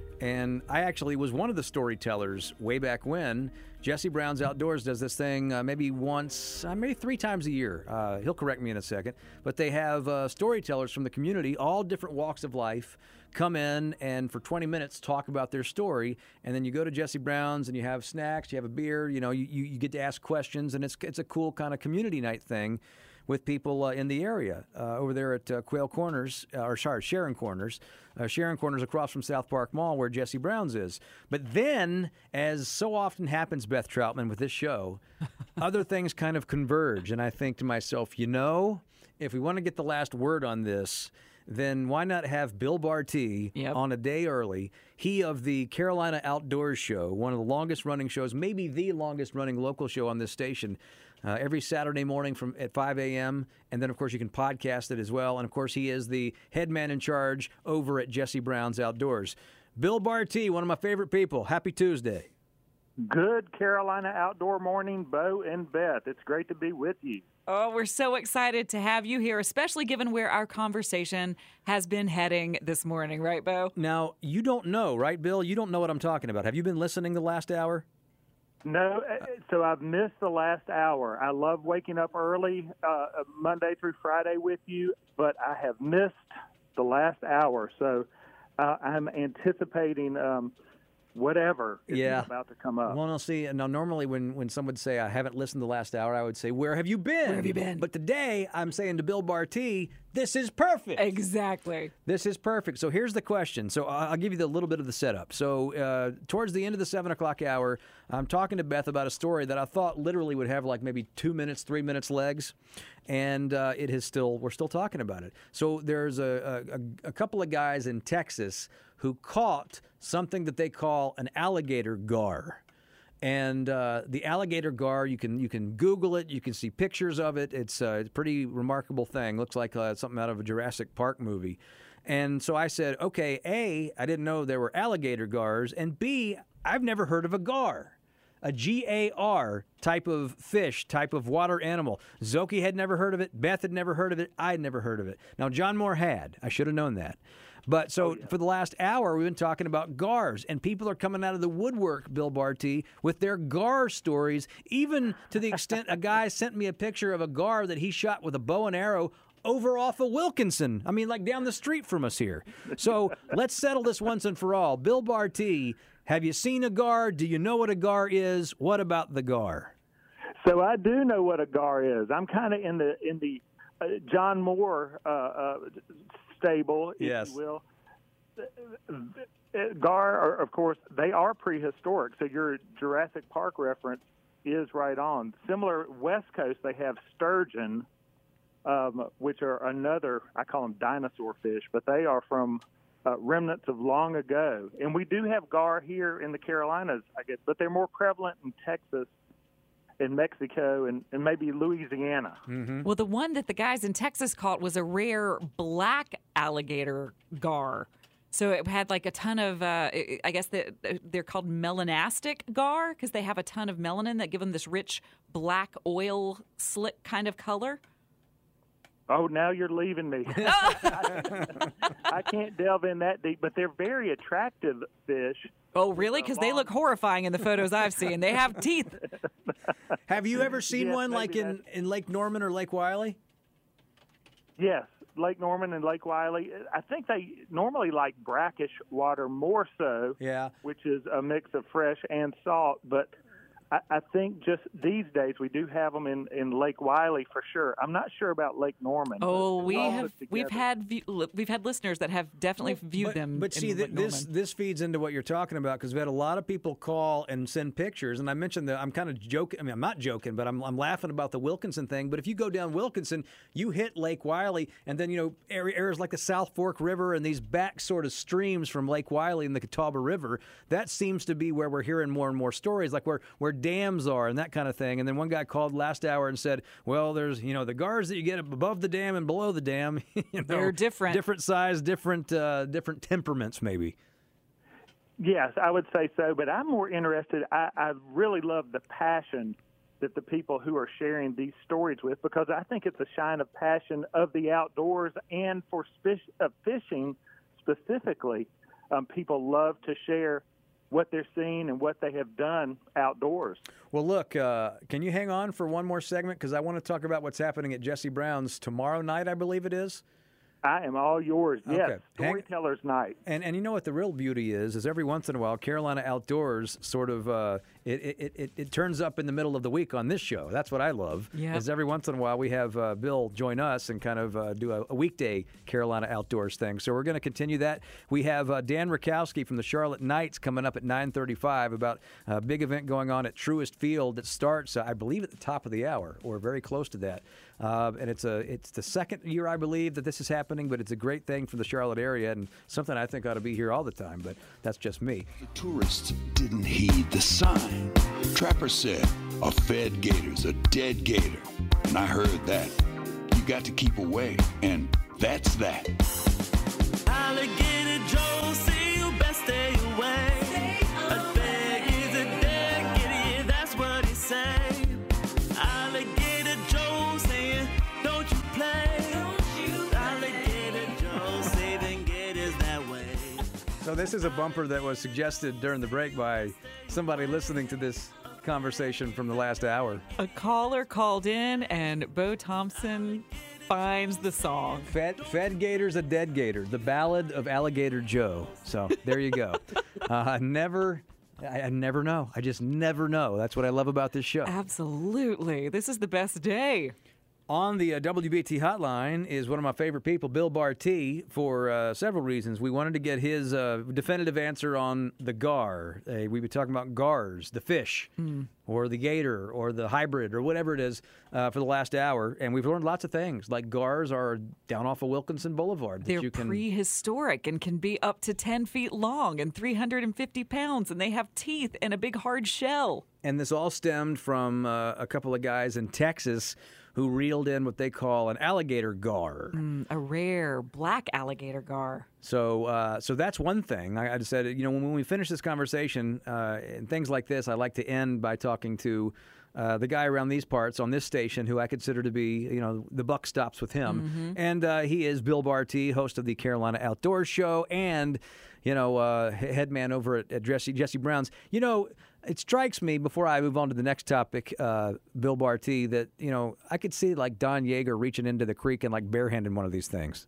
And I actually was one of the storytellers way back when. Jesse Brown's Outdoors does this thing uh, maybe once, uh, maybe three times a year. Uh, he'll correct me in a second. But they have uh, storytellers from the community, all different walks of life, come in and for twenty minutes talk about their story. And then you go to Jesse Brown's and you have snacks, you have a beer, you know, you, you, you get to ask questions. And it's, it's a cool kind of community night thing with people uh, in the area uh, over there at uh, Quail Corners, uh, or sorry, Sharon Corners. Uh, Sharon Corners across from South Park Mall where Jesse Brown's is. But then, as so often happens, Beth Troutman, with this show, other things kind of converge. And I think to myself, you know, if we want to get the last word on this, then why not have Bill Barty Yep. on a day early? He of the Carolina Outdoors Show, one of the longest running shows, maybe the longest running local show on this station. Uh, every Saturday morning from at five a.m. And then, of course, you can podcast it as well. And, of course, he is the head man in charge over at Jesse Brown's Outdoors. Bill Barty, one of my favorite people. Happy Tuesday. Good Carolina outdoor morning, Bo and Beth. It's great to be with you. Oh, we're so excited to have you here, especially given where our conversation has been heading this morning. Right, Bo? Now, you don't know, right, Bill? You don't know what I'm talking about. Have you been listening the last hour? No, uh, so I've missed the last hour. I love waking up early uh, Monday through Friday with you, but I have missed the last hour. So uh, I'm anticipating um, whatever is Yeah. about to come up. Well, no, see, now normally when, when someone would say, I haven't listened the last hour, I would say, where have you been? Where have you been? But today, I'm saying to Bill Barty, this is perfect. Exactly. This is perfect. So here's the question. So I- I'll give you the little bit of the setup. So uh, towards the end of the seven o'clock hour, I'm talking to Beth about a story that I thought literally would have like maybe two minutes, three minutes legs, and uh, it is still, we're still talking about it. So there's a, a, a couple of guys in Texas who caught something that they call an alligator gar. And uh, the alligator gar, you can you can Google it. You can see pictures of it. It's, uh, it's a pretty remarkable thing. Looks like uh, something out of a Jurassic Park movie. And so I said, okay, A, I didn't know there were alligator gars. And B, I've never heard of a gar. A G A R type of fish, type of water animal. Zoki had never heard of it. Beth had never heard of it. I had never heard of it. Now, John Moore had. I should have known that. But so for the last hour, we've been talking about gars, and people are coming out of the woodwork, Bill Barty, with their gar stories, even to the extent a guy sent me a picture of a gar that he shot with a bow and arrow over off of Wilkinson. I mean, like down the street from us here. So let's settle this once and for all. Bill Barty, have you seen a gar? Do you know what a gar is? What about the gar? So I do know what a gar is. I'm kind of in the in the uh, John Moore uh, uh, stable, if Yes. you will. Gar, are, of course, they are prehistoric. So your Jurassic Park reference is right on. Similar West Coast, they have sturgeon, um, which are another, I call them dinosaur fish, but they are from uh, remnants of long ago. And we do have gar here in the Carolinas, I guess, but they're more prevalent in Texas, in Mexico, and, and maybe Louisiana. Mm-hmm. Well, the one that the guys in Texas caught was a rare black alligator gar. So it had like a ton of, uh, I guess the, they're called melanastic gar because they have a ton of melanin that give them this rich black oil slick kind of color. Oh, now you're leaving me. I, I can't delve in that deep, but they're very attractive fish. Oh, really? Because they look horrifying in the photos I've seen. They have teeth. Have you ever seen Yes, one like maybe in, in Lake Norman or Lake Wiley? Yes, Lake Norman and Lake Wiley. I think they normally like brackish water more so. Yeah. Which is a mix of fresh and salt. But I, I think just these days we do have them in, in Lake Wiley for sure. I'm not sure about Lake Norman. Oh, but we all have put we've together. had view, we've had listeners that have definitely viewed but, them. But in see, th- Lake this Norman. this feeds into what you're talking about because we've had a lot of people call and send pictures, and I mentioned that I'm kind of joking. I mean, I'm not joking, but I'm I'm laughing about the Wilkinson thing. But if you go down Wilkinson, you hit Lake Wiley, and then you know area- areas like the South Fork River and these back sort of streams from Lake Wiley and the Catawba River. That seems to be where we're hearing more and more stories, like where where dams are and that kind of thing. And then one guy called last hour and said, well, there's, you know, the gars that you get above the dam and below the dam, you know, They're different. Different size, different uh, different temperaments, maybe. Yes, I would say so, but I'm more interested. I, I really love the passion that the people who are sharing these stories with, because I think it's a shine of passion of the outdoors and for fish, uh, fishing specifically. Um, people love to share what they're seeing and what they have done outdoors. Well, look, uh, can you hang on for one more segment? Because I want to talk about what's happening at Jesse Brown's tomorrow night, I believe it is. I am all yours. Yes, Okay. Storyteller's Night. And and you know what the real beauty is, is every once in a while, Carolina Outdoors sort of, uh, it, it, it, it turns up in the middle of the week on this show. That's what I love. Yep. Is every once in a while we have uh, Bill join us and kind of uh, do a, a weekday Carolina Outdoors thing. So we're going to continue that. We have uh, Dan Rakowski from the Charlotte Knights coming up at nine thirty-five about a big event going on at Truist Field that starts, uh, I believe, at the top of the hour or very close to that. Uh, and it's a it's the second year, I believe, that this is happening, but it's a great thing for the Charlotte area and something I think ought to be here all the time, but that's just me. The tourists didn't heed the sign. Trapper said, a fed gator's a dead gator. And I heard that. You got to keep away, and that's that. Alligator Joe, say you best stay away. A fed is a dead gator, yeah, that's what he say. Alligator Joe saying, don't you play. Alligator Joe saving gators that way. So this is a bumper that was suggested during the break by somebody listening to this conversation from the last hour. A caller called in, and Bo Thompson finds the song. Fed, fed Gator's a dead gator, the ballad of Alligator Joe. So there you go. uh, never... I, I never know. I just never know. That's what I love about this show. Absolutely. This is the best day. On the uh, W B T hotline is one of my favorite people, Bill Barty, for uh, several reasons. We wanted to get his uh, definitive answer on the gar. Uh, we've been talking about gars, the fish, Mm. or the gator, or the hybrid, or whatever it is, uh, for the last hour. And we've learned lots of things, like gars are down off of Wilkinson Boulevard. That They're you can... prehistoric and can be up to ten feet long and three hundred fifty pounds, and they have teeth and a big hard shell. And this all stemmed from uh, a couple of guys in Texas who reeled in what they call an alligator gar. Mm, a rare black alligator gar. So, uh, so that's one thing. I, I just said, you know, when, when we finish this conversation uh, and things like this, I like to end by talking to uh, the guy around these parts on this station who I consider to be, you know, the buck stops with him. Mm-hmm. And uh, he is Bill Barty, host of the Carolina Outdoors Show and, you know, uh, head man over at, at Jesse, Jesse Brown's. You know, it strikes me, before I move on to the next topic, uh, Bill Barty, that, you know, I could see like Don Yeager reaching into the creek and like barehanding one of these things.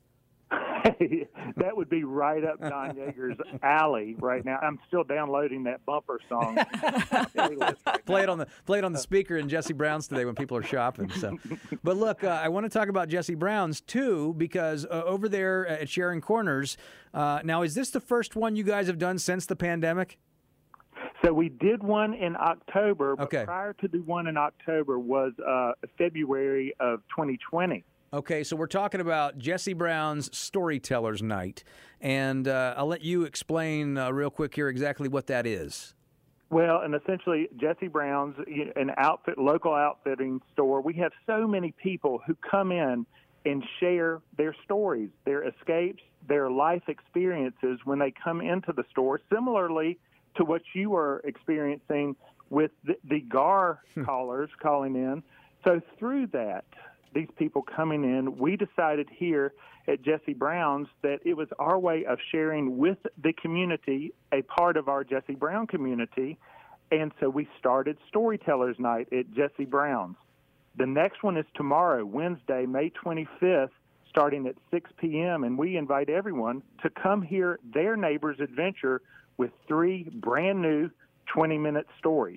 That would be right up Don Yeager's alley right now. I'm still downloading that bumper song. play it on the play it on the speaker in Jesse Brown's today when people are shopping. So, but look, uh, I want to talk about Jesse Brown's too, because uh, over there at Sharing Corners. Uh, now, is this the first one you guys have done since the pandemic? So we did one in October, but Okay. prior to the one in October was uh, February of twenty twenty. Okay, so we're talking about Jesse Brown's Storyteller's Night, and uh, I'll let you explain uh, real quick here exactly what that is. Well, and essentially, Jesse Brown's, you know, an outfit, local outfitting store. We have so many people who come in and share their stories, their escapes, their life experiences when they come into the store. Similarly to what you are experiencing with the, the gar callers calling in. So through that, these people coming in, we decided here at Jesse Brown's that it was our way of sharing with the community, a part of our Jesse Brown community. And so we started Storytellers Night at Jesse Brown's. The next one is tomorrow, Wednesday, May twenty-fifth, starting at six p.m., and we invite everyone to come hear their neighbor's adventure with three brand new twenty-minute stories.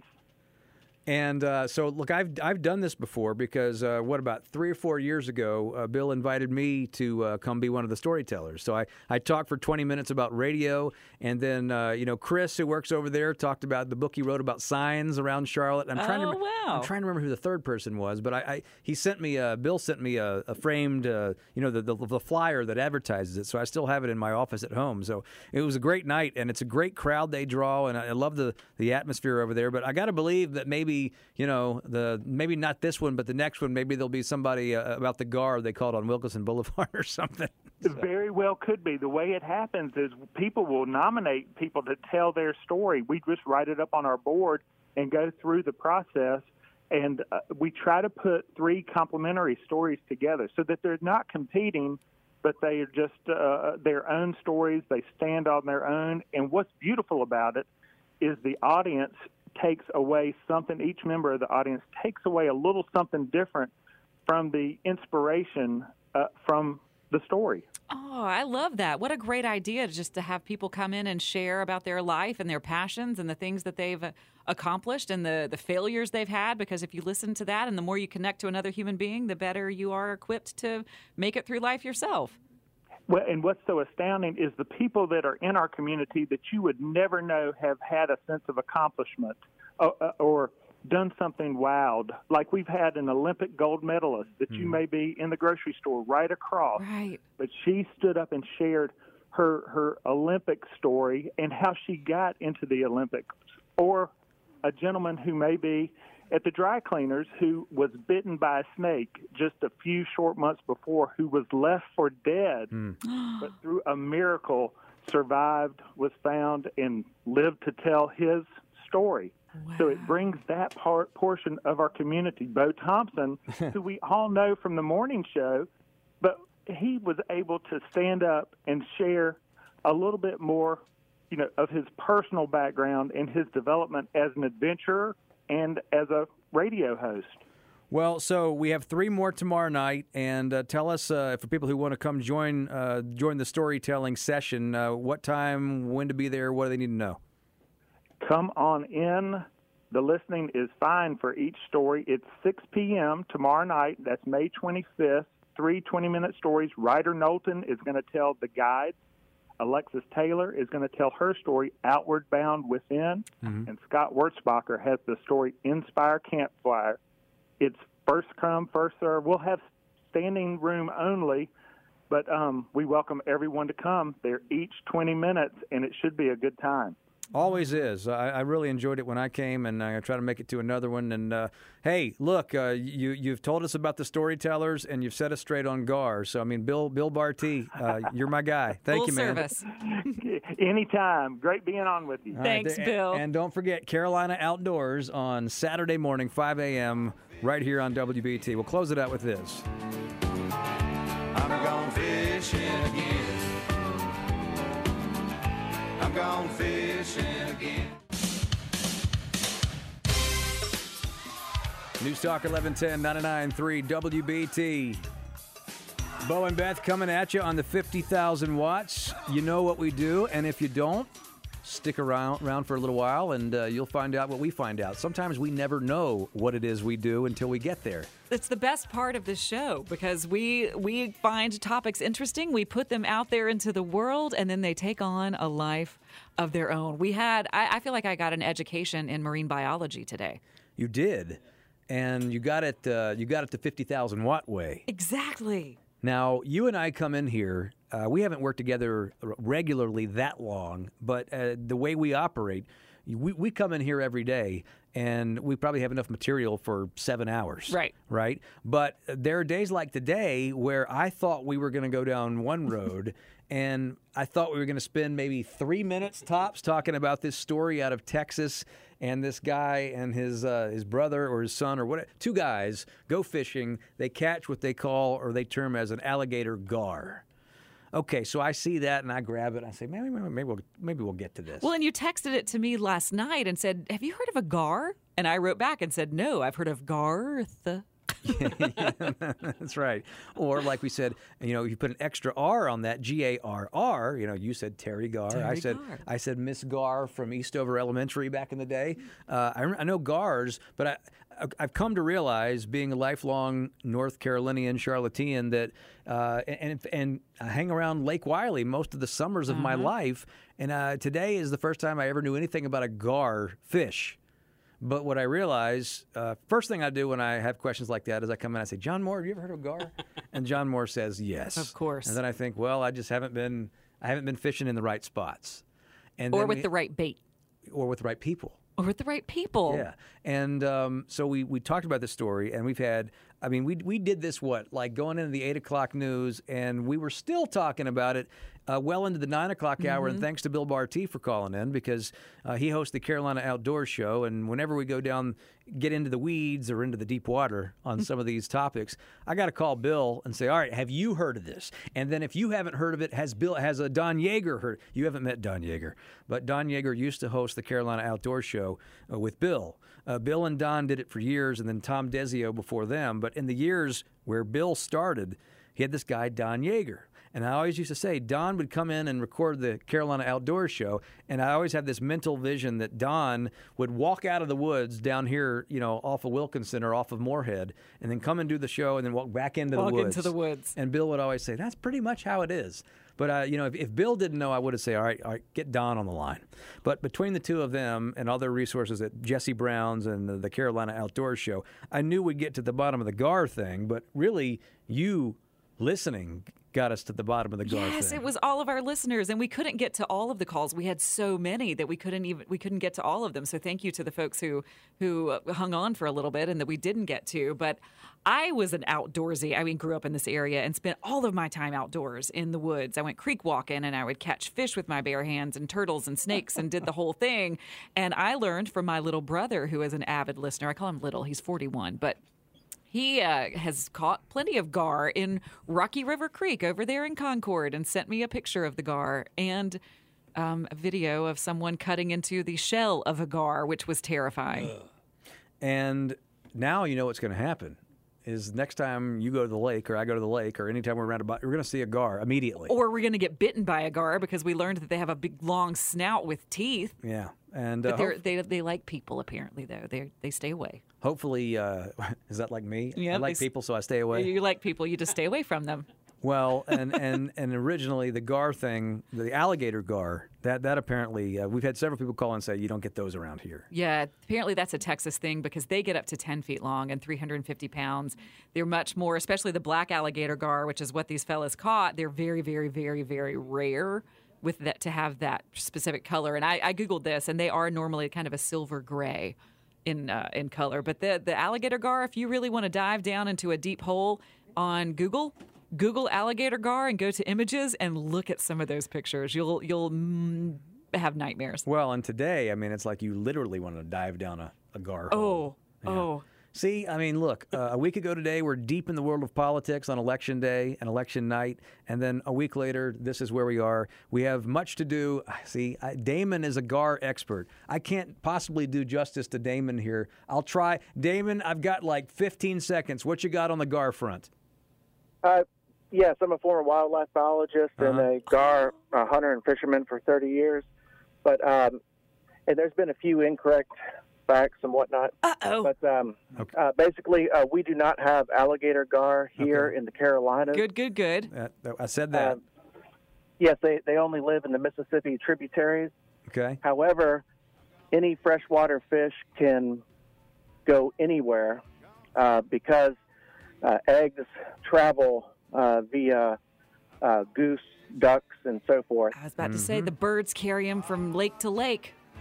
And uh, so, look, I've I've done this before because, uh, what, about three or four years ago, uh, Bill invited me to uh, come be one of the storytellers. So I, I talked for twenty minutes about radio, and then, uh, you know, Chris, who works over there, talked about the book he wrote about signs around Charlotte. I'm trying Oh, to, wow. I'm trying to remember who the third person was, but I, I he sent me, uh, Bill sent me a, a framed, uh, you know, the, the the flyer that advertises it, so I still have it in my office at home. So it was a great night, and it's a great crowd they draw, and I, I love the, the atmosphere over there. But I got to believe that maybe, you know, the maybe not this one, but the next one, maybe there'll be somebody uh, about the Gar they called on Wilkinson Boulevard or something. It very well could be. The way it happens is people will nominate people to tell their story. We just write it up on our board and go through the process, and uh, we try to put three complementary stories together so that they're not competing, but they are just uh, their own stories. They stand on their own, and what's beautiful about it is the audience takes away something, each member of the audience takes away a little something different from the inspiration uh, from the story. Oh, I love that. What a great idea just to have people come in and share about their life and their passions and the things that they've uh, accomplished and the, the failures they've had, because if you listen to that and the more you connect to another human being, the better you are equipped to make it through life yourself. Well, and what's so astounding is the people that are in our community that you would never know have had a sense of accomplishment uh, uh, or done something wild. Like we've had an Olympic gold medalist that you may be in the grocery store right across. Right. But she stood up and shared her, her Olympic story and how she got into the Olympics. Or a gentleman who may be at the dry cleaners who was bitten by a snake just a few short months before, who was left for dead, but through a miracle survived, was found, and lived to tell his story. Wow. So it brings that part portion of our community. Bo Thompson, who we all know from the morning show, but he was able to stand up and share a little bit more, you know, of his personal background and his development as an adventurer and as a radio host. Well, so we have three more tomorrow night, and uh, tell us, uh, for people who want to come join uh, join the storytelling session, uh, what time, when to be there, what do they need to know? Come on in. The listening is fine for each story. It's six p.m. tomorrow night. That's May twenty-fifth. Three twenty-minute stories. Ryder Knowlton is going to tell the guides. Alexis Taylor is going to tell her story, Outward Bound Within. Mm-hmm. And Scott Wurzbacher has the story, Inspire Campfire. It's first come, first serve. We'll have standing room only, but um, we welcome everyone to come. They're each twenty minutes, and it should be a good time. Always is. I, I really enjoyed it when I came, and I try to make it to another one. And uh, hey, look, uh, you you've told us about the storytellers, and you've set us straight on Gar. So I mean, Bill Bill Barty, uh, you're my guy. Thank Full you, man. service. Anytime. Great being on with you. All Thanks, right, Bill. And, and don't forget Carolina Outdoors on Saturday morning, five a.m. right here on W B T. We'll close it out with this. I'm gone fishing again. I'm gone fishing again. News Talk eleven ten, ninety-nine point three W B T. Bo and Beth coming at you on the fifty thousand watts. You know what we do, and if you don't, stick around, around for a little while, and uh, you'll find out what we find out. Sometimes we never know what it is we do until we get there. It's the best part of this show because we we find topics interesting, we put them out there into the world, and then they take on a life of their own. We had, I, I feel like I got an education in marine biology today. You did, and you got it. Uh, you got it the fifty thousand watt way. Exactly. Now you and I come in here. Uh, we haven't worked together regularly that long, but uh, the way we operate, we, we come in here every day, and we probably have enough material for seven hours. Right. Right. But there are days like today where I thought we were going to go down one road, and I thought we were going to spend maybe three minutes tops talking about this story out of Texas, and this guy and his uh, his brother or his son or what, two guys go fishing. They catch what they call or they term as an alligator gar. Okay, so I see that and I grab it. And I say, maybe, maybe, maybe, we'll, maybe we'll get to this. Well, and you texted it to me last night and said, have you heard of a gar? And I wrote back and said, no, I've heard of Garth. Yeah, that's right. Or like we said, you know, you put an extra R on that, G A R R. You know, you said Terry Gar. Terry I said Gar. I said Miss Gar from Eastover Elementary back in the day. Uh, I, I know Gars, but I, I've come to realize, being a lifelong North Carolinian Charlottean, that uh, and and I hang around Lake Wiley most of the summers of my Uh-huh. life, and uh, today is the first time I ever knew anything about a gar fish. But what I realize, uh, first thing I do when I have questions like that is I come in and I say, John Moore, have you ever heard of gar? And John Moore says yes. Of course. And then I think, well, I just haven't been I haven't been fishing in the right spots. And Or then with we- the right bait. Or with the right people. Or with the right people. Yeah. And um, so we, we talked about this story, and we've had, I mean, we we did this, what, like going into the eight o'clock news, and we were still talking about it uh, well into the nine o'clock hour, and Mhm. thanks to Bill Barty for calling in, because uh, he hosts the Carolina Outdoor Show, and whenever we go down, get into the weeds or into the deep water on some of these topics, I got to call Bill and say, all right, have you heard of this? And then if you haven't heard of it, has Bill, has a Don Yeager heard? You haven't met Don Yeager, but Don Yeager used to host the Carolina Outdoor Show uh, with Bill. Uh, Bill and Don did it for years, and then Tom Desio before them. But in the years where Bill started, he had this guy, Don Yeager. And I always used to say, Don would come in and record the Carolina Outdoor Show, and I always had this mental vision that Don would walk out of the woods down here, you know, off of Wilkinson or off of Moorhead, and then come and do the show, and then walk back into Walk the woods. into the woods. And Bill would always say, that's pretty much how it is. But, uh, you know, if, if Bill didn't know, I would have said, all right, all right, get Don on the line. But between the two of them and other resources at Jesse Brown's and the, the Carolina Outdoor Show, I knew we'd get to the bottom of the gar thing, but really you listening got us to the bottom of the gar Yes, thing. it was all of our listeners, and we couldn't get to all of the calls. We had so many that we couldn't even we couldn't get to all of them. So thank you to the folks who who hung on for a little bit and that we didn't get to. But I was an outdoorsy. I mean, grew up in this area and spent all of my time outdoors in the woods. I went creek walking, and I would catch fish with my bare hands and turtles and snakes and did the whole thing. And I learned from my little brother, who is an avid listener. I call him little. He's forty-one, but he uh, has caught plenty of gar in Rocky River Creek over there in Concord, and sent me a picture of the gar and um, a video of someone cutting into the shell of a gar, which was terrifying. And now you know what's going to happen is next time you go to the lake or I go to the lake or anytime we're around a, we're going to see a gar immediately. Or we're going to get bitten by a gar because we learned that they have a big, long snout with teeth. Yeah. And But uh, they're, hope- they they like people, apparently, though. They they stay away. hopefully, uh, is that like me? Yeah, I like they s- people, so I stay away. You like people, you just stay away from them. Well, and, and, and originally the gar thing, the alligator gar, that, that apparently, uh, we've had several people call and say you don't get those around here. Yeah, apparently that's a Texas thing because they get up to ten feet long and three hundred fifty pounds. They're much more, especially the black alligator gar, which is what these fellas caught. They're very, very, very, very rare with that to have that specific color. And I, I Googled this, and they are normally kind of a silver gray in uh, in color. But the, the alligator gar, if you really want to dive down into a deep hole on Google, Google alligator gar and go to images and look at some of those pictures. You'll you'll mm, have nightmares. Well, and today, I mean, it's like you literally want to dive down a, a gar hole. Oh, oh. See, I mean, look, uh, a week ago today, we're deep in the world of politics on election day and election night. And then a week later, this is where we are. We have much to do. See, I, Damon is a gar expert. I can't possibly do justice to Damon here. I'll try. Damon, I've got like fifteen seconds. What you got on the gar front? Uh, yes, I'm a former wildlife biologist and Uh-huh. a gar uh, hunter and fisherman for thirty years. But um, and there's been a few incorrect facts and whatnot. Uh-oh. But um, uh, basically, uh, we do not have alligator gar here in the Carolinas. Good, good, good. Uh, I said that. Um, yes, they, they only live in the Mississippi tributaries. Okay. However, any freshwater fish can go anywhere uh, because uh, eggs travel uh, via uh, goose, ducks, and so forth. I was about to say the birds carry them from lake to lake.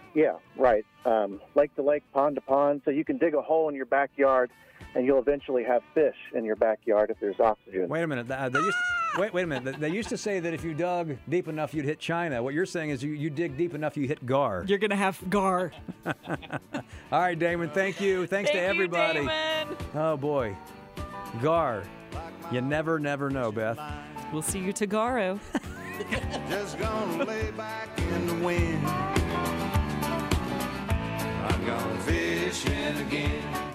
Yeah, right. Um, lake to lake, pond to pond. So you can dig a hole in your backyard, and you'll eventually have fish in your backyard if there's oxygen. Wait a minute. Uh, they used wait, wait a minute. They used to say that if you dug deep enough, you'd hit China. What you're saying is you, you dig deep enough, you hit Gar. You're going to have Gar. All right, Damon, thank you. Thanks Thank to everybody. You, Damon. Oh, boy. Gar. You never, never know, Beth. We'll see you tomorrow. Just gonna lay back in the wind. I'm gone fishing again.